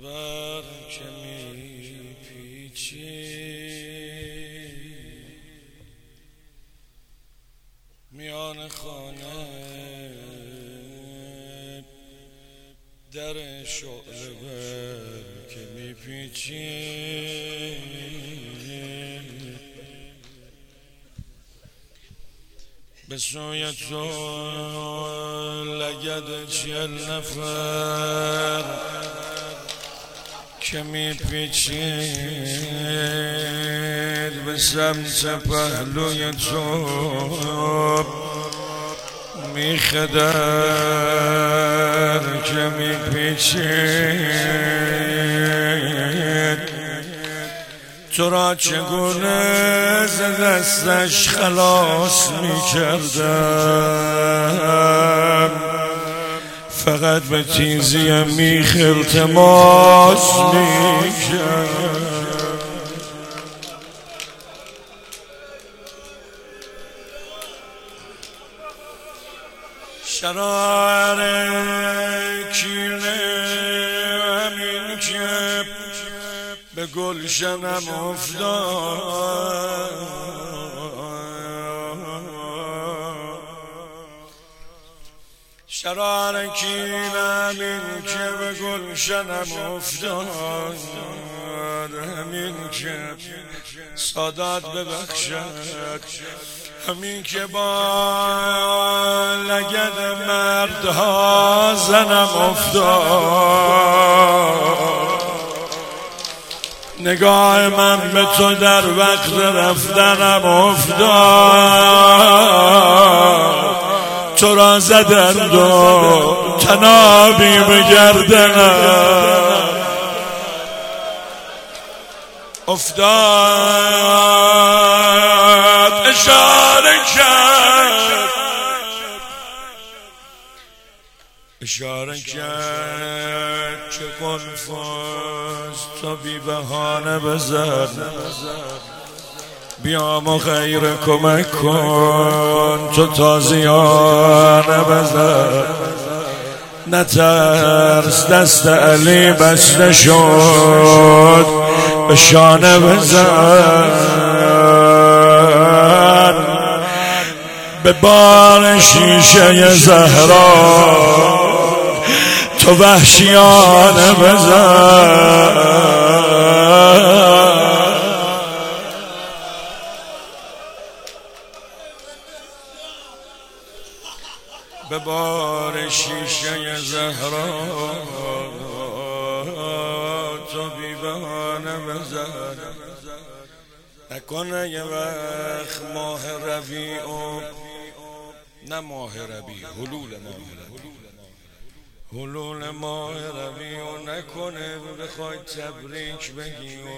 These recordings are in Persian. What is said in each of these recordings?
ببر که میپیچی میان خانه در شعله بر که میپیچی به سوی تو لگد 40 نفر که میپیچید به سمت پهلوی تو میخدر که میپیچید تو را چگونه ز دستش خلاص میکردم فقط به تیزی میخ التماس میکرد شرار کینه همین که به گلشنم افتاد شرار کینه همین که به گلشنم افتاد همین که سادات ببخشد همین که با لگد مردها زنم افتاد نگاه من به تو در وقت رفتنم افتاد تو را زدند و تنابی به گردنم افتاد اشاره کرد که کنفاز تو بی بهانه بزن بیا مخیر کمک کن تو تازیانه بزن نترس دست علی بسته شد به شانه بزن به بار شیشه زهرا تو وحشیانه بزن به بار شیشه زهرا تو بی بهانه بزن نکنه یه وقت ماه ربیع و نه ماه ربیع حلول ماه ربیع و نکنه بخوای تبریک بگی و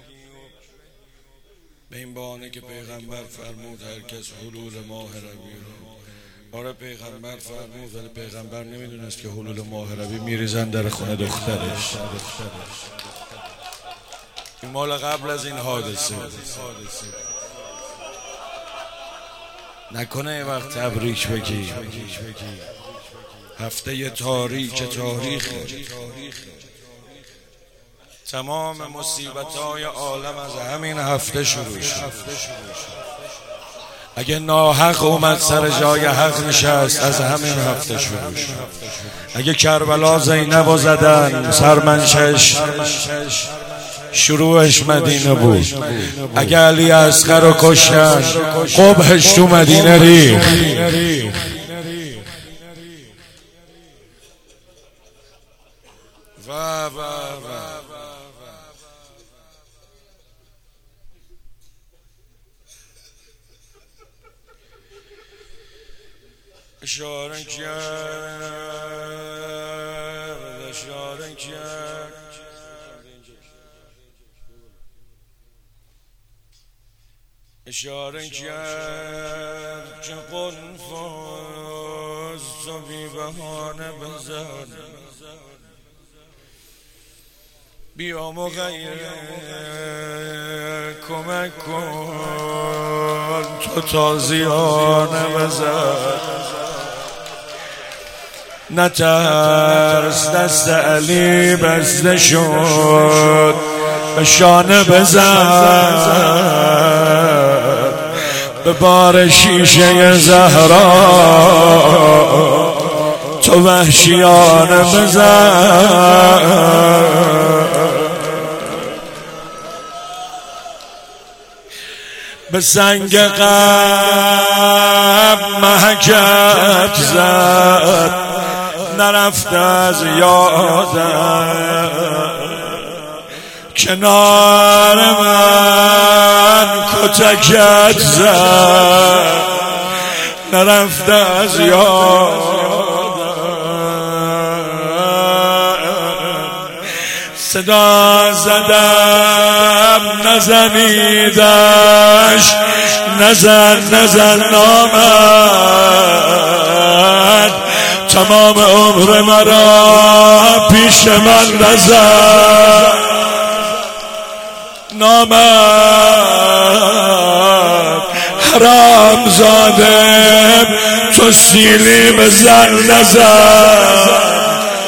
به این بهانه که پیغمبر فرمود هر کس حلول ماه ربیع رو آره پیغمبر فرمود ولی پیغمبر نمیدونست که حلول ماه ربیع میریزن در خونه دخترش این مال قبل از این حادثه نکنه یه وقت تبریک بگی هفته تاریک تاریخ تمام مصیبت‌های عالم از همین هفته شروع شد اگه ناحق اومد سر جای حق نشست از همین هفته شروع شد اگه کربلا زینب زدن سرمنشش شروعش مدینه بود اگه علی اصغر رو کشتن قبحش تو مدینه ریخ اشاره کرد که قنفاز تو بی بهانه بزن بیا مغیر کمک کن تو تازیانه بزن نترس دست علی بسته شد به شانه بزن به بار شیشه زهرا تو وحشیانه بزن به سنگ قلب محکت زد نرفت از یادم کنار من کتکت زد نرفت از یادم صدا زدم نزنیدش نزن نامد تمام عمر مرا پیش من نزن نامد حرام زاده تو سیلی بزن نزن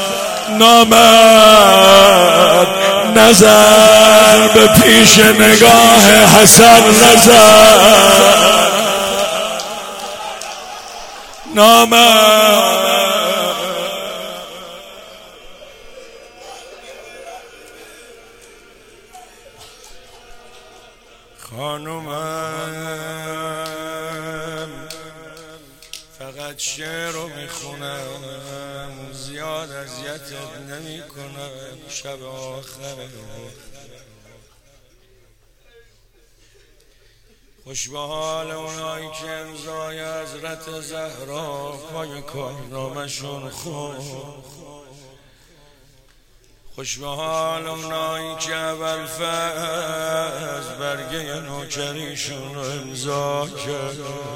نامد نظر به پیش نگاه حسن نظر نامد خانومم فقط شعر رو میخونم زیاد اذیتت نمی کنم شب آخره خوش به حال اونایی که امضای حضرت زهرا پای کارنامه‌شون خون خوش به حال اونایی که اول فاز برگه نوکریشون رو امضا کرد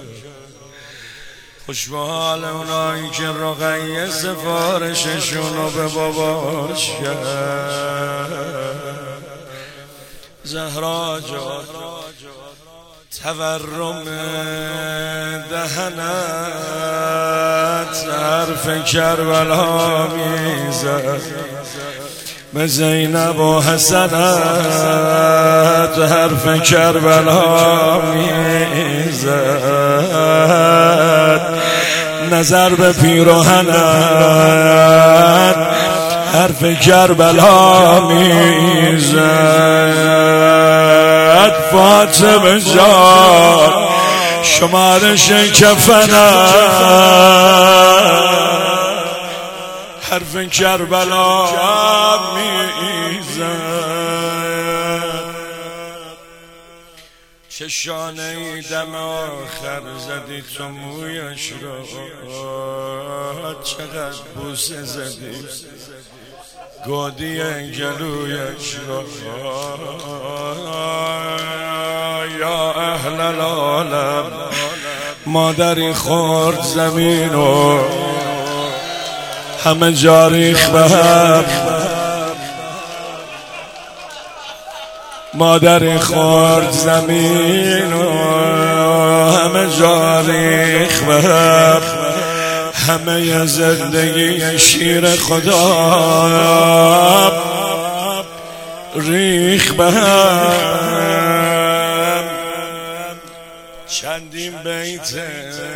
خوش به حال اونایی که رقیه سفارششون رو به باباش کرد زهرا جان تورم دهنت حرف کربلا میزد به زینب و حسنت حرف کربلا میزد نظر به پیراهنت حرف کربلا میزد فاطمه جان شمارش کفنت حرف کربلا میزد چشانه ای دم آخر زدی تو مویش را چقدر بوسه زدی گودی گلویش را یا اهل العالم مادری خورد زمین و همه جا ریخت به هم مادری خورد زمین و همه جا ریخت به هم همه زندگی شیر خدا ریخت به هم چندین بیته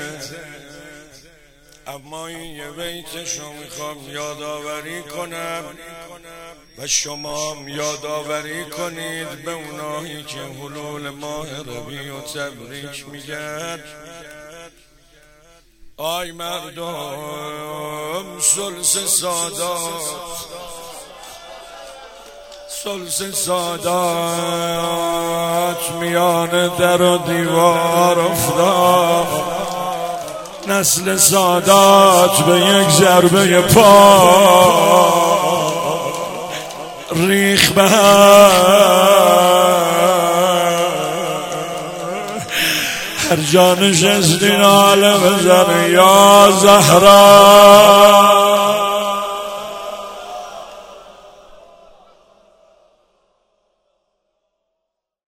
اما این یه بیتشو میخوام یادآوری کنم و شما یادآوری کنید به اونایی که حلول ماه ربیع و تبریک میگن آی مردم سلس سادات میان در و دیوار افتاد نسل سادات به یک ضربه پا ریخ به هر جا نشستین حال بزن یا زهرا